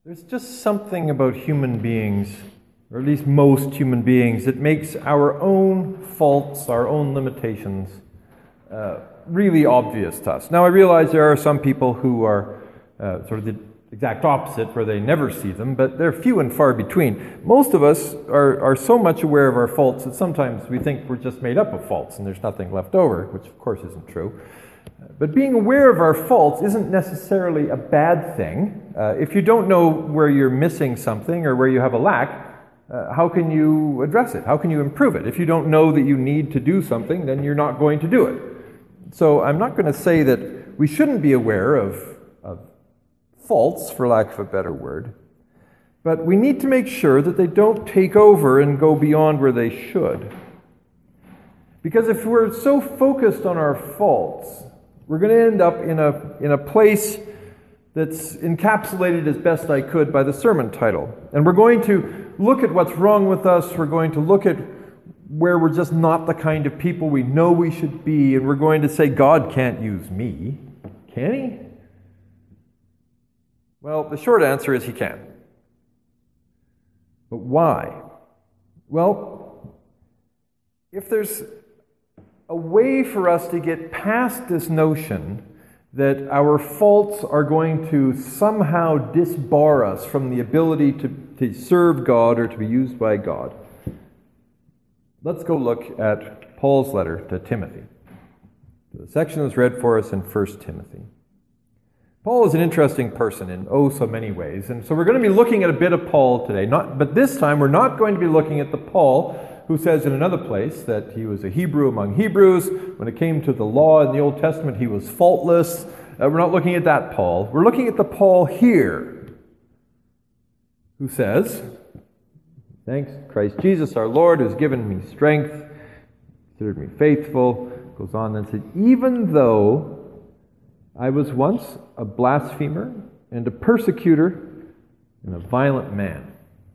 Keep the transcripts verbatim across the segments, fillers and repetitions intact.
There's just something about human beings, or at least most human beings, that makes our own faults, our own limitations, uh, really obvious to us. Now, I realize there are some people who are uh, sort of the exact opposite, where they never see them, but they're few and far between. Most of us are, are so much aware of our faults that sometimes we think we're just made up of faults and there's nothing left over, which of course isn't true. But being aware of our faults isn't necessarily a bad thing. Uh, if you don't know where you're missing something or where you have a lack, uh, how can you address it? How can you improve it? If you don't know that you need to do something, then you're not going to do it. So I'm not going to say that we shouldn't be aware of, of faults, for lack of a better word, but we need to make sure that they don't take over and go beyond where they should. Because if we're so focused on our faults, we're going to end up in a in a place that's encapsulated as best I could by the sermon title. And we're going to look at what's wrong with us. We're going to look at where we're just not the kind of people we know we should be. And we're going to say, God can't use me. Can he? Well, the short answer is he can. But why? Well, if there's a way for us to get past this notion that our faults are going to somehow disbar us from the ability to, to serve God or to be used by God, let's go look at Paul's letter to Timothy. The section is read for us in First Timothy. Paul is an interesting person in oh so many ways, and so we're going to be looking at a bit of Paul today. Not, but this time we're not going to be looking at the Paul who says in another place that he was a Hebrew among Hebrews. When it came to the law in the Old Testament, he was faultless. Uh, we're not looking at that Paul. We're looking at the Paul here, who says, thanks Christ Jesus our Lord, who's given me strength, considered me faithful, goes on and said, even though I was once a blasphemer and a persecutor and a violent man.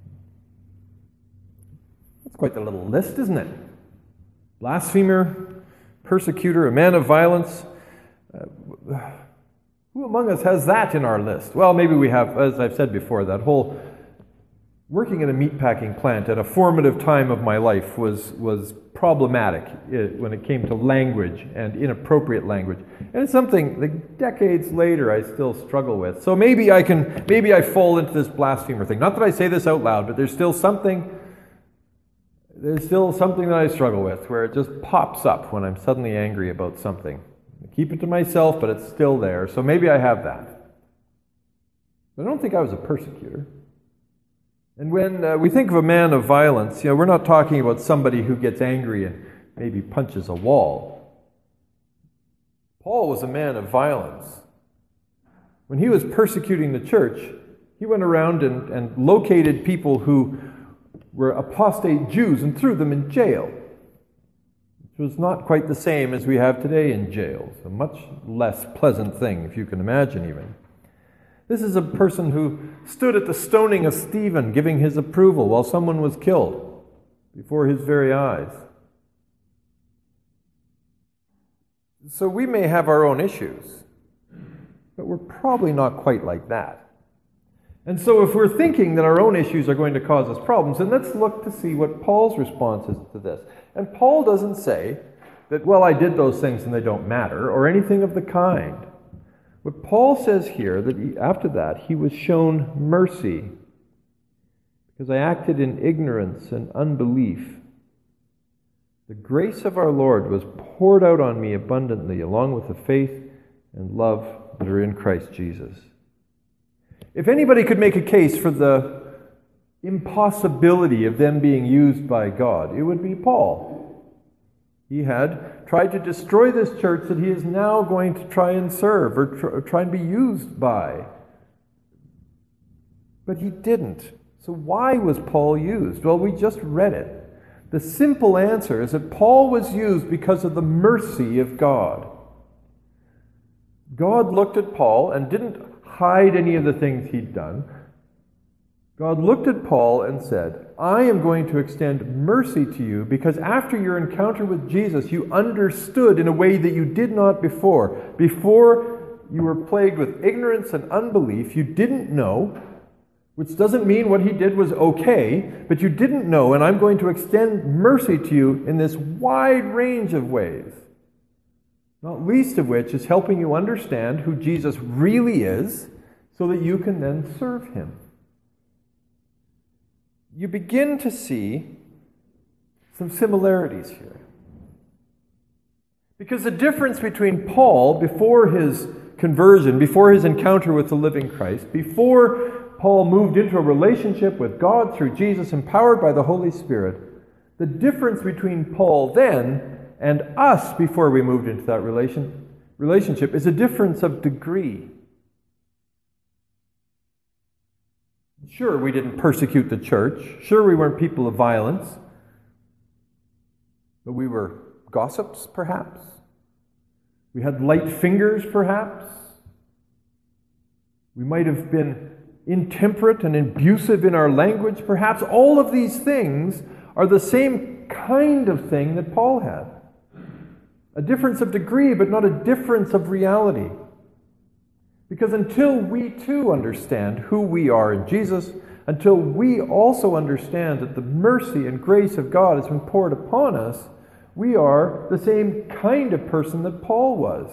That's quite the little list, isn't it? Blasphemer, persecutor, a man of violence. Uh, who among us has that in our list? Well, maybe we have, as I've said before, that whole working in a meatpacking plant at a formative time of my life was, was problematic when it came to language and inappropriate language. And it's something that decades later I still struggle with. So maybe I can, maybe I fall into this blasphemer thing. Not that I say this out loud, but there's still something, there's still something that I struggle with where it just pops up when I'm suddenly angry about something. I keep it to myself, but it's still there. So maybe I have that. But I don't think I was a persecutor. And when uh, we think of a man of violence, you know, we're not talking about somebody who gets angry and maybe punches a wall. Paul was a man of violence. When he was persecuting the church, he went around and, and located people who were apostate Jews and threw them in jail, which was not quite the same as we have today in jails. A much less pleasant thing, if you can imagine even. This is a person who stood at the stoning of Stephen, giving his approval while someone was killed before his very eyes. So we may have our own issues, but we're probably not quite like that. And so if we're thinking that our own issues are going to cause us problems, then let's look to see what Paul's response is to this. And Paul doesn't say that, well, I did those things and they don't matter, or anything of the kind. What Paul says here, that he, after that, he was shown mercy because I acted in ignorance and unbelief. The grace of our Lord was poured out on me abundantly, along with the faith and love that are in Christ Jesus. If anybody could make a case for the impossibility of them being used by God, it would be Paul. He had tried to destroy this church that he is now going to try and serve or, tr- or try and be used by. But he didn't. So why was Paul used? Well, we just read it. The simple answer is that Paul was used because of the mercy of God. God looked at Paul and didn't hide any of the things he'd done. God looked at Paul and said, I am going to extend mercy to you because after your encounter with Jesus, you understood in a way that you did not before. Before you were plagued with ignorance and unbelief, you didn't know which doesn't mean what he did was okay, but you didn't know, and I'm going to extend mercy to you in this wide range of ways. Not least of which is helping you understand who Jesus really is so that you can then serve him. You begin to see some similarities here. Because the difference between Paul before his conversion, before his encounter with the living Christ, before Paul moved into a relationship with God through Jesus, empowered by the Holy Spirit, the difference between Paul then and us before we moved into that relation, relationship is a difference of degree. Sure, we didn't persecute the church. Sure, we weren't people of violence. But we were gossips, perhaps. We had light fingers, perhaps. We might have been intemperate and abusive in our language, perhaps. All of these things are the same kind of thing that Paul had. A difference of degree, but not a difference of reality. Because until we too understand who we are in Jesus, until we also understand that the mercy and grace of God has been poured upon us, we are the same kind of person that Paul was.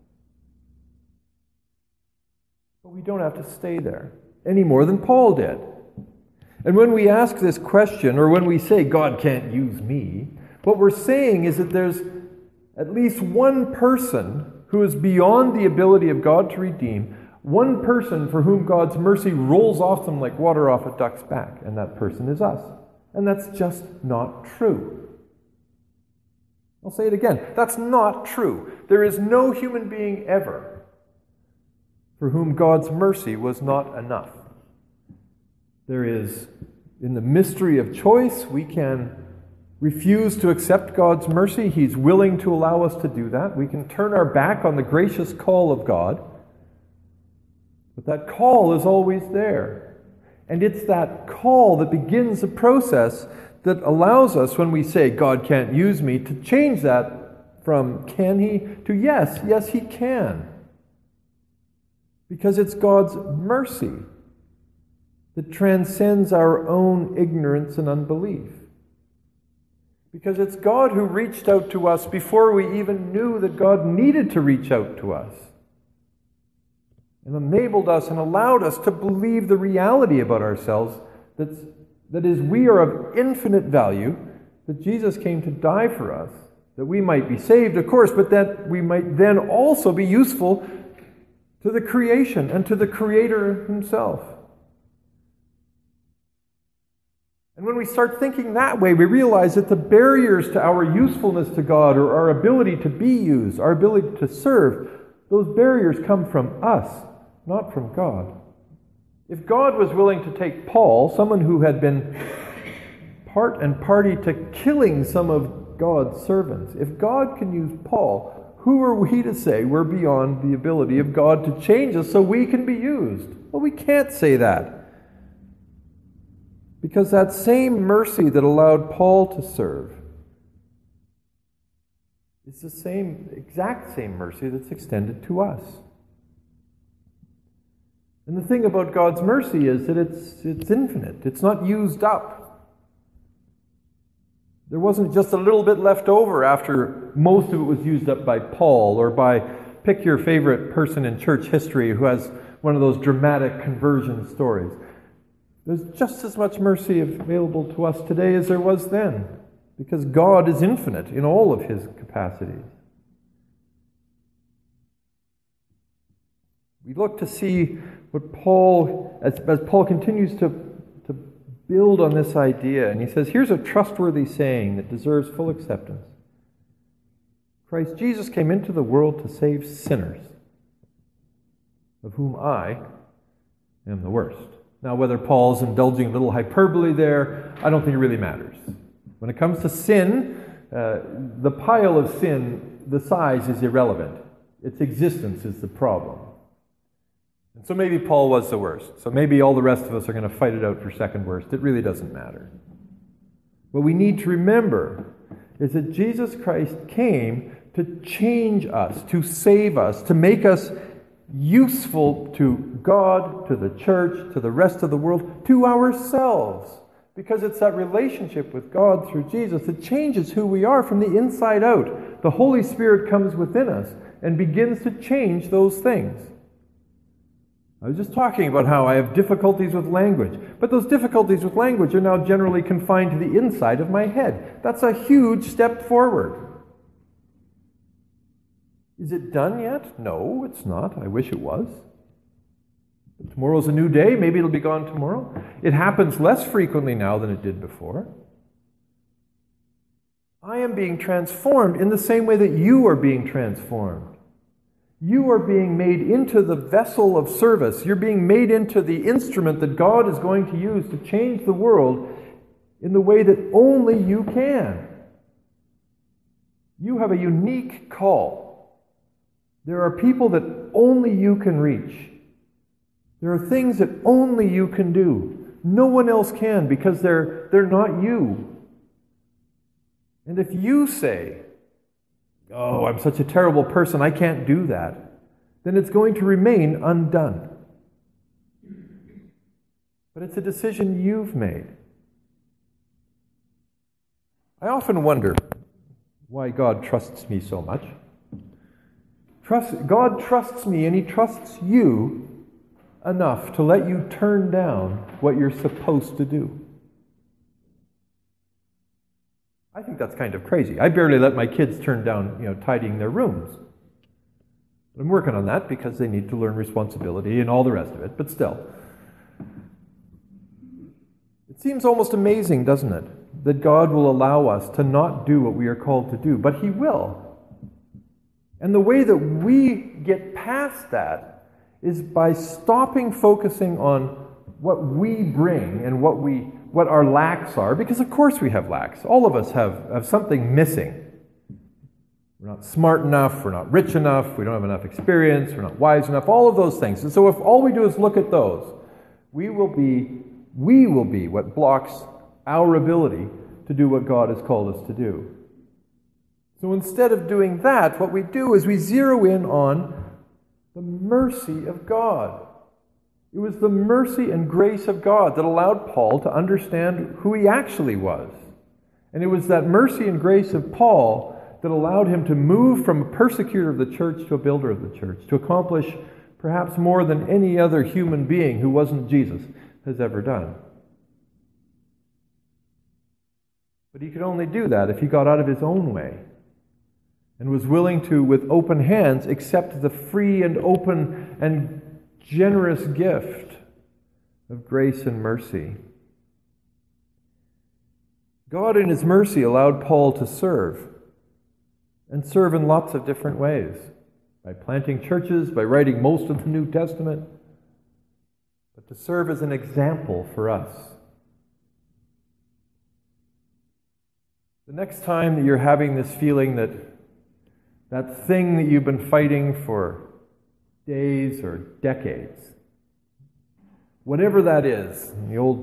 But we don't have to stay there any more than Paul did. And when we ask this question, or when we say, God can't use me, what we're saying is that there's at least one person who is beyond the ability of God to redeem, one person for whom God's mercy rolls off them like water off a duck's back, and that person is us. And that's just not true. I'll say it again. That's not true. There is no human being ever for whom God's mercy was not enough. There is, in the mystery of choice, we can refuse to accept God's mercy. He's willing to allow us to do that. We can turn our back on the gracious call of God. But that call is always there. And it's that call that begins a process that allows us, when we say, God can't use me, to change that from can he to yes, yes he can. Because it's God's mercy that transcends our own ignorance and unbelief. Because it's God who reached out to us before we even knew that God needed to reach out to us. And enabled us and allowed us to believe the reality about ourselves that's, that is, we are of infinite value, that Jesus came to die for us, that we might be saved, of course, but that we might then also be useful to the creation and to the Creator himself. And when we start thinking that way, we realize that the barriers to our usefulness to God, or our ability to be used, our ability to serve, those barriers come from us, not from God. If God was willing to take Paul, someone who had been part and party to killing some of God's servants, if God can use Paul, who are we to say we're beyond the ability of God to change us so we can be used? Well, we can't say that. Because that same mercy that allowed Paul to serve is the same, exact same mercy that's extended to us. And the thing about God's mercy is that it's, it's infinite. It's not used up. There wasn't just a little bit left over after most of it was used up by Paul, or by, pick your favorite person in church history who has one of those dramatic conversion stories. There's just as much mercy available to us today as there was then, because God is infinite in all of his capacities. We look to see what Paul, as, as Paul continues to, to build on this idea, and he says, here's a trustworthy saying that deserves full acceptance. Christ Jesus came into the world to save sinners, of whom I am the worst. Now, whether Paul's indulging a little hyperbole there, I don't think it really matters. When it comes to sin, uh, the pile of sin, the size is irrelevant. Its existence is the problem. And so maybe Paul was the worst. So maybe all the rest of us are going to fight it out for second worst. It really doesn't matter. What we need to remember is that Jesus Christ came to change us, to save us, to make us useful to God, to the church, to the rest of the world, to ourselves. Because it's that relationship with God through Jesus that changes who we are from the inside out. The Holy Spirit comes within us and begins to change those things. I was just talking about how I have difficulties with language, but those difficulties with language are now generally confined to the inside of my head. That's a huge step forward. Is it done yet? No, it's not. I wish it was. Tomorrow's a new day. Maybe it'll be gone tomorrow. It happens less frequently now than it did before. I am being transformed in the same way that you are being transformed. You are being made into the vessel of service. You're being made into the instrument that God is going to use to change the world in the way that only you can. You have a unique call. There are people that only you can reach. There are things that only you can do. No one else can because they're, they're not you. And if you say, "Oh, I'm such a terrible person, I can't do that," then it's going to remain undone. But it's a decision you've made. I often wonder why God trusts me so much. Trust, God trusts me, and He trusts you enough to let you turn down what you're supposed to do. I think that's kind of crazy. I barely let my kids turn down, you know, tidying their rooms. I'm working on that because they need to learn responsibility and all the rest of it, but still. It seems almost amazing, doesn't it, that God will allow us to not do what we are called to do, but He will. And the way that we get past that is by stopping focusing on what we bring and what we what our lacks are, because of course we have lacks. All of us have, have something missing. We're not smart enough, we're not rich enough, we don't have enough experience, we're not wise enough, all of those things. And so if all we do is look at those, we will be, we will be what blocks our ability to do what God has called us to do. So instead of doing that, what we do is we zero in on the mercy of God. It was the mercy and grace of God that allowed Paul to understand who he actually was. And it was that mercy and grace of Paul that allowed him to move from a persecutor of the church to a builder of the church, to accomplish perhaps more than any other human being who wasn't Jesus has ever done. But he could only do that if he got out of his own way and was willing to, with open hands, accept the free and open and generous gift of grace and mercy. God in His mercy allowed Paul to serve, and serve in lots of different ways. By planting churches, by writing most of the New Testament, but to serve as an example for us. The next time that you're having this feeling that that thing that you've been fighting for days or decades, whatever that is, in the old,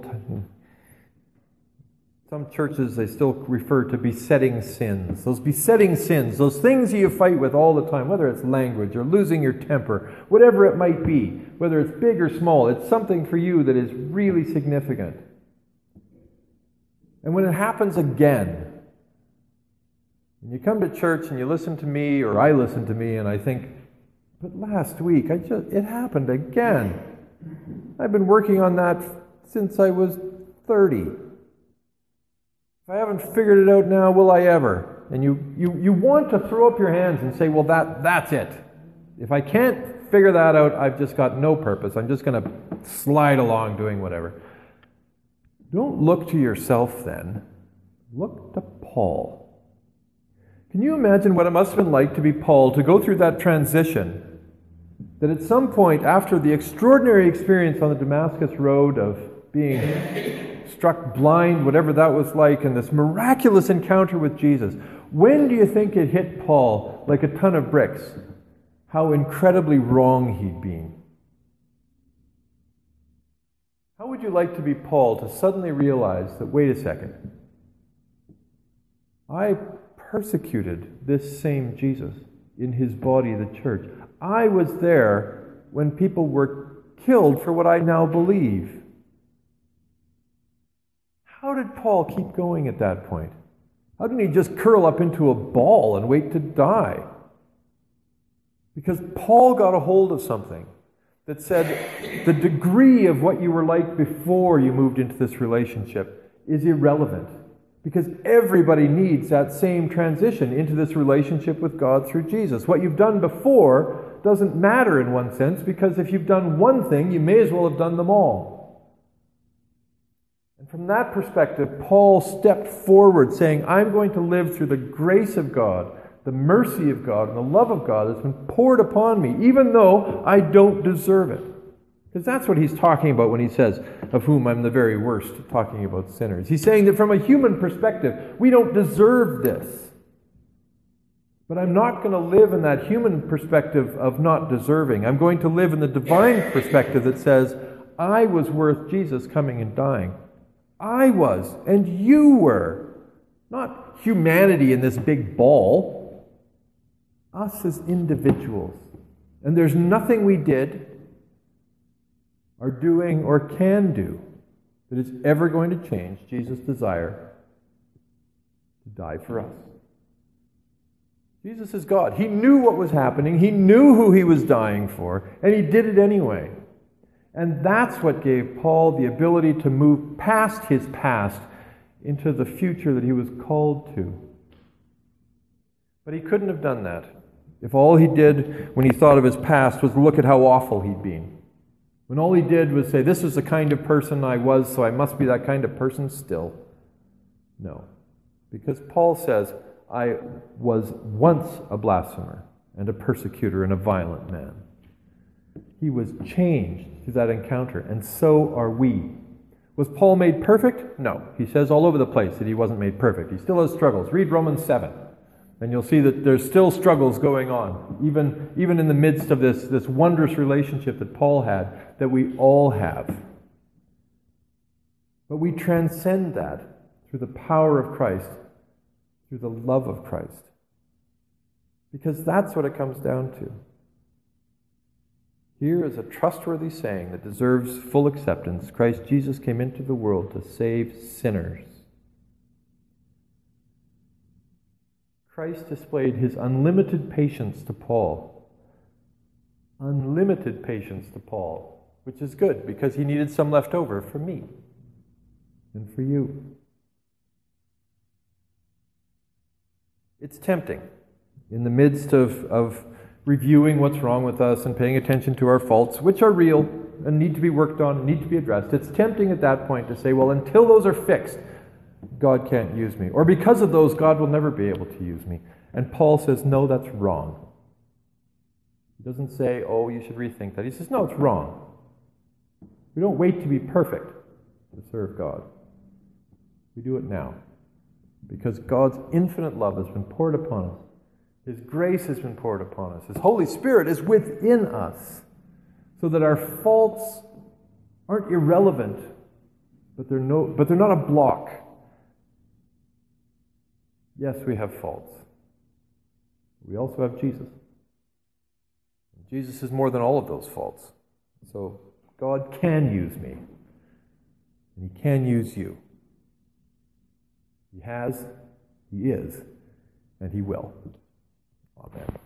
some churches, they still refer to besetting sins. Those besetting sins, those things that you fight with all the time, whether it's language or losing your temper, whatever it might be, whether it's big or small, it's something for you that is really significant. And when it happens again, when you come to church and you listen to me, or I listen to me, and I think, but last week, I just it happened again. I've been working on that since I was thirty. If I haven't figured it out now, will I ever? And you, you, you want to throw up your hands and say, well, that that's it. If I can't figure that out, I've just got no purpose. I'm just going to slide along doing whatever. Don't look to yourself then. Look to Paul. Can you imagine what it must have been like to be Paul, to go through that transition, that at some point after the extraordinary experience on the Damascus Road of being struck blind, whatever that was like, and this miraculous encounter with Jesus, when do you think it hit Paul like a ton of bricks how incredibly wrong he'd been? How would you like to be Paul, to suddenly realize that, wait a second, I persecuted this same Jesus in His body, the church. I was there when people were killed for what I now believe. How did Paul keep going at that point? How didn't he just curl up into a ball and wait to die? Because Paul got a hold of something that said the degree of what you were like before you moved into this relationship is irrelevant. Because everybody needs that same transition into this relationship with God through Jesus. What you've done before doesn't matter in one sense, because if you've done one thing, you may as well have done them all. And from that perspective, Paul stepped forward saying, I'm going to live through the grace of God, the mercy of God, and the love of God that's been poured upon me, even though I don't deserve it. Because that's what he's talking about when he says, of whom I'm the very worst, talking about sinners. He's saying that from a human perspective, we don't deserve this. But I'm not going to live in that human perspective of not deserving. I'm going to live in the divine perspective that says, I was worth Jesus coming and dying. I was, and you were. Not humanity in this big ball. Us as individuals. And there's nothing we did, are doing, or can do that is ever going to change Jesus' desire to die for us. Jesus is God. He knew what was happening. He knew who he was dying for, and he did it anyway. And that's what gave Paul the ability to move past his past into the future that he was called to. But he couldn't have done that if all he did when he thought of his past was look at how awful he'd been. When all he did was say, this is the kind of person I was, so I must be that kind of person still. No. Because Paul says, I was once a blasphemer and a persecutor and a violent man. He was changed through that encounter, and so are we. Was Paul made perfect? No. He says all over the place that he wasn't made perfect. He still has struggles. Read Romans seven, and you'll see that there's still struggles going on, even, even in the midst of this, this wondrous relationship that Paul had, that we all have. But we transcend that through the power of Christ, through the love of Christ. Because that's what it comes down to. Here is a trustworthy saying that deserves full acceptance. Christ Jesus came into the world to save sinners. Christ displayed his unlimited patience to Paul. Unlimited patience to Paul, which is good because he needed some left over for me and for you. It's tempting in the midst of, of reviewing what's wrong with us and paying attention to our faults, which are real and need to be worked on and need to be addressed. It's tempting at that point to say, well, until those are fixed, God can't use me. Or because of those, God will never be able to use me. And Paul says, no, that's wrong. He doesn't say, oh, you should rethink that. He says, no, it's wrong. We don't wait to be perfect to serve God. We do it now. Because God's infinite love has been poured upon us. His grace has been poured upon us. His Holy Spirit is within us, so that our faults aren't irrelevant, but they're no, but they're not a block. Yes, we have faults. We also have Jesus. Jesus is more than all of those faults. So God can use me, and he can use you. He has, he is, and he will. Amen.